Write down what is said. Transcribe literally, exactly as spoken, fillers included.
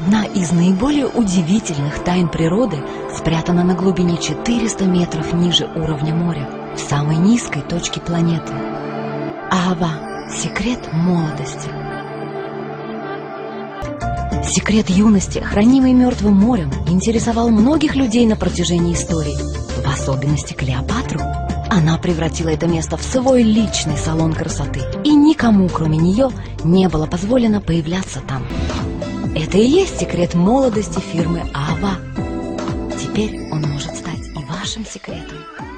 Одна из наиболее удивительных тайн природы спрятана на глубине четырёхсот метров ниже уровня моря, в самой низкой точке планеты. Аава – секрет молодости. Секрет юности, хранимый Мертвым морем, интересовал многих людей на протяжении истории, в особенности Клеопатру. Она превратила это место в свой личный салон красоты, и никому, кроме нее, не было позволено появляться там. Это и есть секрет молодости фирмы Аава. Теперь он может стать и вашим секретом.